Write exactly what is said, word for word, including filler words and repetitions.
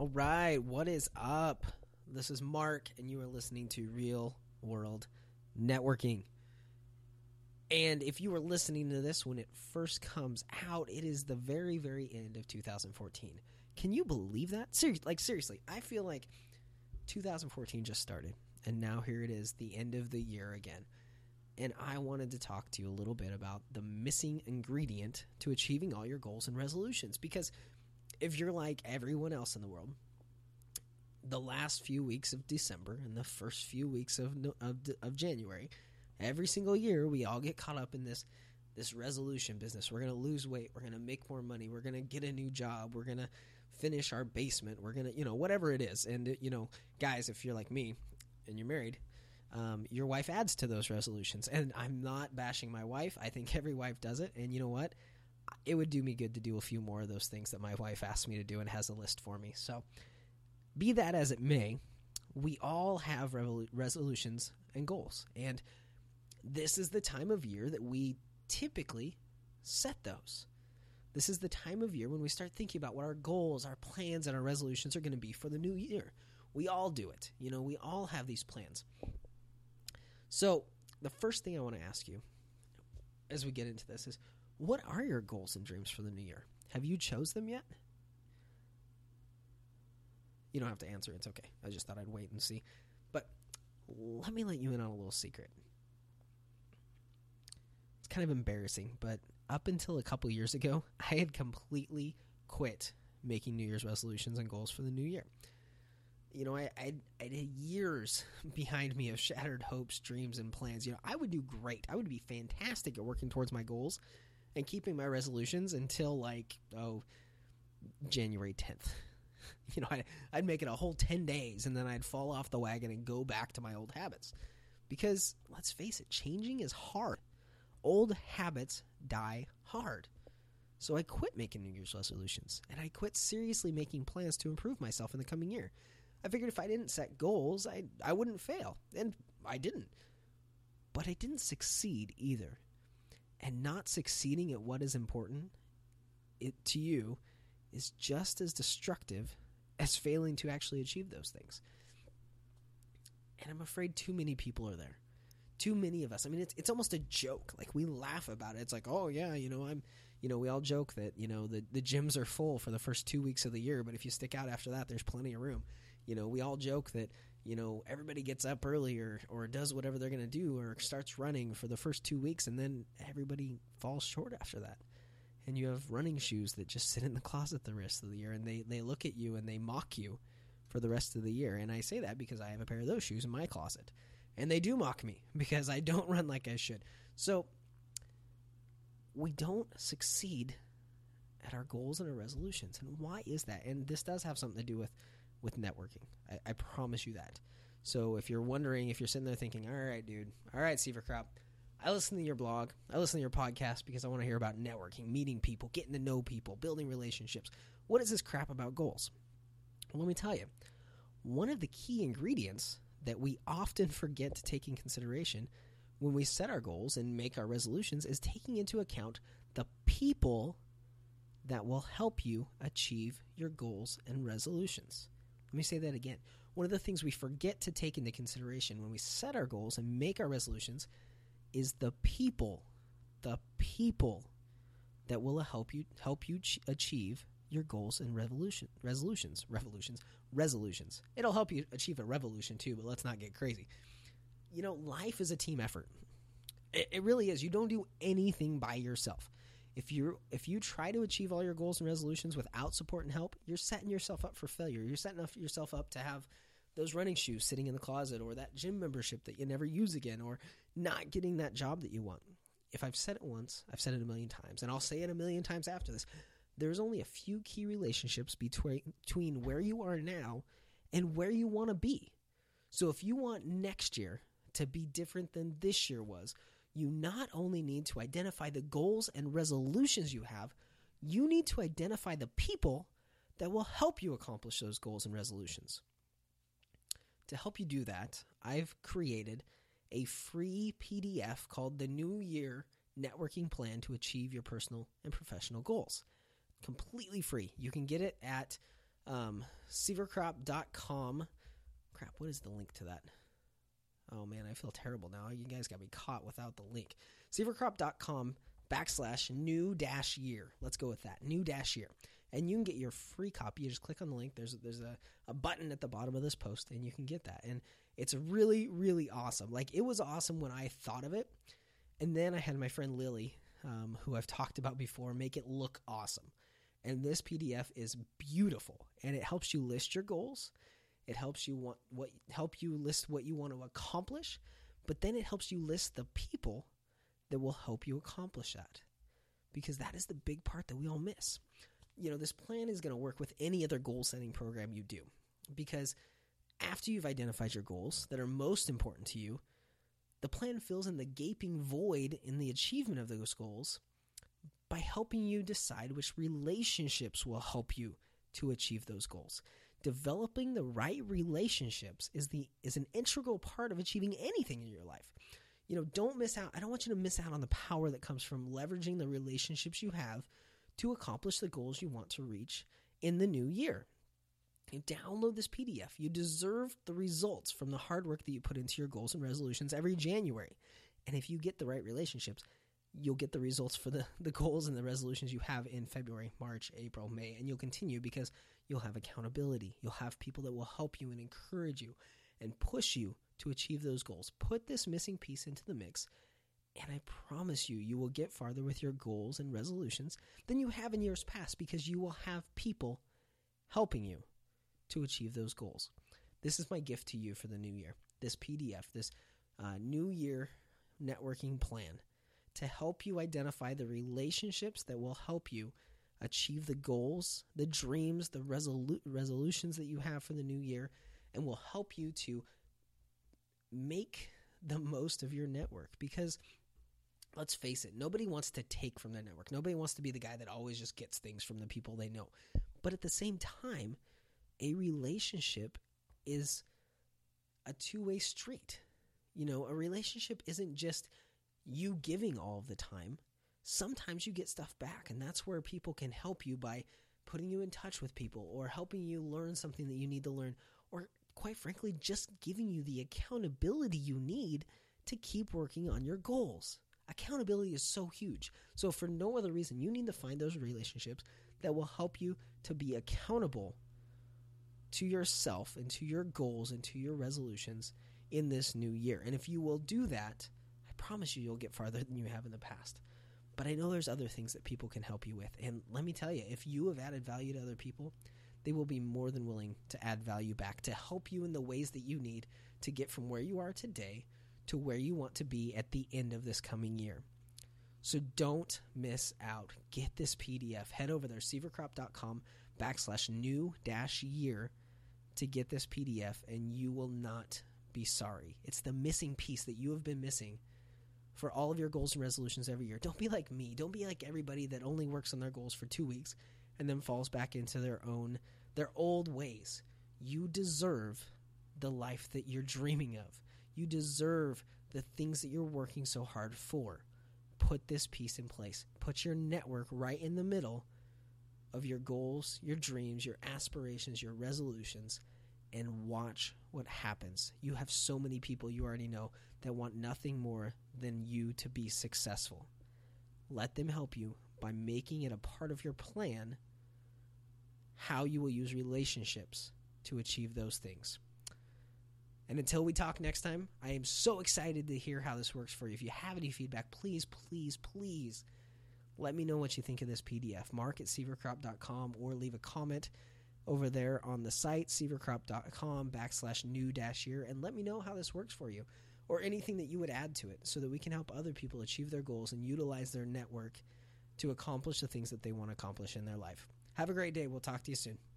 All right, what is up? This is Mark, and you are listening to Real World Networking. And if you were listening to this when it first comes out, it is the very, very end of two thousand fourteen. Can you believe that? Ser- like, seriously, I feel like two thousand fourteen just started, and now here it is, the end of the year again. And I wanted to talk to you a little bit about the missing ingredient to achieving all your goals and resolutions. Because if you're like everyone else in the world, the last few weeks of December and the first few weeks of of, of January, every single year we all get caught up in this this resolution business. We're going to lose weight. We're going to make more money. We're going to get a new job. We're going to finish our basement. We're going to, you know, whatever it is. And, you know, guys, if you're like me and you're married, um, your wife adds to those resolutions. And I'm not bashing my wife. I think every wife does it. And you know what? It would do me good to do a few more of those things that my wife asked me to do and has a list for me. So be that as it may, we all have revol- resolutions and goals. And this is the time of year that we typically set those. This is the time of year when we start thinking about what our goals, our plans, and our resolutions are going to be for the new year. We all do it. You know, we all have these plans. So the first thing I want to ask you as we get into this is, what are your goals and dreams for the new year? Have you chose them yet? You don't have to answer. It's okay. I just thought I'd wait and see. But let me let you in on a little secret. It's kind of embarrassing, but up until a couple years ago, I had completely quit making New Year's resolutions and goals for the new year. You know, I, I, I had years behind me of shattered hopes, dreams, and plans. You know, I would do great. I would be fantastic at working towards my goals and keeping my resolutions until, like, oh, January tenth. You know, I'd, I'd make it a whole ten days, and then I'd fall off the wagon and go back to my old habits. Because, let's face it, changing is hard. Old habits die hard. So I quit making New Year's resolutions, and I quit seriously making plans to improve myself in the coming year. I figured if I didn't set goals, I, I wouldn't fail, and I didn't. But I didn't succeed either. And not succeeding at what is important it, to you is just as destructive as failing to actually achieve those things. And I'm afraid too many people are there. Too many of us. I mean, it's it's almost a joke. Like, we laugh about it. It's like, oh, yeah, you know, I'm, you know, we all joke that, you know, the, the gyms are full for the first two weeks of the year, but if you stick out after that, there's plenty of room. You know, we all joke that, you know, everybody gets up early or, or does whatever they're going to do or starts running for the first two weeks, and then everybody falls short after that. And you have running shoes that just sit in the closet the rest of the year, and they, they look at you and they mock you for the rest of the year. And I say that because I have a pair of those shoes in my closet. And they do mock me because I don't run like I should. So we don't succeed at our goals and our resolutions. And why is that? And this does have something to do with, with networking. I, I promise you that. So if you're wondering, if you're sitting there thinking, all right, dude, all right, Seavercrop, I listen to your blog, I listen to your podcast because I want to hear about networking, meeting people, getting to know people, building relationships. What is this crap about goals? Well, let me tell you, one of the key ingredients that we often forget to take in consideration when we set our goals and make our resolutions is taking into account the people that will help you achieve your goals and resolutions. Let me say that again. One of the things we forget to take into consideration when we set our goals and make our resolutions is the people, the people that will help you help you ch- achieve your goals and revolution resolutions, revolutions, resolutions. It'll help you achieve a revolution too, but let's not get crazy. You know, life is a team effort. It, it really is. You don't do anything by yourself. If you if you try to achieve all your goals and resolutions without support and help, you're setting yourself up for failure. You're setting up yourself up to have those running shoes sitting in the closet, or that gym membership that you never use again, or not getting that job that you want. If I've said it once, I've said it a million times, and I'll say it a million times after this. There's only a few key relationships between, between where you are now and where you want to be. So if you want next year to be different than this year was, you not only need to identify the goals and resolutions you have, you need to identify the people that will help you accomplish those goals and resolutions. To help you do that, I've created a free P D F called the New Year Networking Plan to Achieve Your Personal and Professional Goals. Completely free. You can get it at Um, Seavercrop dot com. Crap, what is the link to that? Oh, man, I feel terrible now. You guys got me caught without the link. Seavercrop dot com backslash new dash year. Let's go with that. New dash year. And you can get your free copy. You just click on the link. There's, there's a, a button at the bottom of this post, and you can get that. And it's really, really awesome. Like, it was awesome when I thought of it. And then I had my friend Lily, um, who I've talked about before, make it look awesome. And this P D F is beautiful, and it helps you list your goals. It helps you want what help you list what you want to accomplish, but then it helps you list the people that will help you accomplish that, because that is the big part that we all miss. You know, this plan is going to work with any other goal setting program you do, because after you've identified your goals that are most important to you, the plan fills in the gaping void in the achievement of those goals by helping you decide which relationships will help you to achieve those goals. Developing the right relationships is the is an integral part of achieving anything in your life. You know, don't miss out. I don't want you to miss out on the power that comes from leveraging the relationships you have to accomplish the goals you want to reach in the new year. You download this P D F. You deserve the results from the hard work that you put into your goals and resolutions every January. And if you get the right relationships, you'll get the results for the, the goals and the resolutions you have in February, March, April, May, and you'll continue because you'll have accountability. You'll have people that will help you and encourage you and push you to achieve those goals. Put this missing piece into the mix, and I promise you, you will get farther with your goals and resolutions than you have in years past, because you will have people helping you to achieve those goals. This is my gift to you for the new year, this P D F, this uh, New Year networking plan, to help you identify the relationships that will help you achieve the goals, the dreams, the resolu- resolutions that you have for the new year, and will help you to make the most of your network. Because let's face it, nobody wants to take from their network. Nobody wants to be the guy that always just gets things from the people they know. But at the same time, a relationship is a two-way street. You know, a relationship isn't just you giving all of the time. Sometimes you get stuff back, and that's where people can help you by putting you in touch with people or helping you learn something that you need to learn, or quite frankly, just giving you the accountability you need to keep working on your goals. Accountability is so huge. So for no other reason, you need to find those relationships that will help you to be accountable to yourself and to your goals and to your resolutions in this new year. And if you will do that, I promise you, you'll get farther than you have in the past. But I know there's other things that people can help you with. And let me tell you, if you have added value to other people, they will be more than willing to add value back to help you in the ways that you need to get from where you are today to where you want to be at the end of this coming year. So don't miss out. Get this P D F. Head over there, seavercrop.com backslash new dash year to get this P D F, and you will not be sorry. It's the missing piece that you have been missing for all of your goals and resolutions every year. Don't be like me. Don't be like everybody that only works on their goals for two weeks and then falls back into their own, their old ways. You deserve the life that you're dreaming of. You deserve the things that you're working so hard for. Put this piece in place. Put your network right in the middle of your goals, your dreams, your aspirations, your resolutions, and watch what happens. You have so many people you already know that want nothing more than you to be successful. Let them help you by making it a part of your plan how you will use relationships to achieve those things. And until we talk next time, I am so excited to hear how this works for you. If you have any feedback, please, please, please let me know what you think of this P D F. Mark at seavercrop dot com, or leave a comment over there on the site, seavercrop.com backslash new dash year, and let me know how this works for you, or anything that you would add to it so that we can help other people achieve their goals and utilize their network to accomplish the things that they want to accomplish in their life. Have a great day. We'll talk to you soon.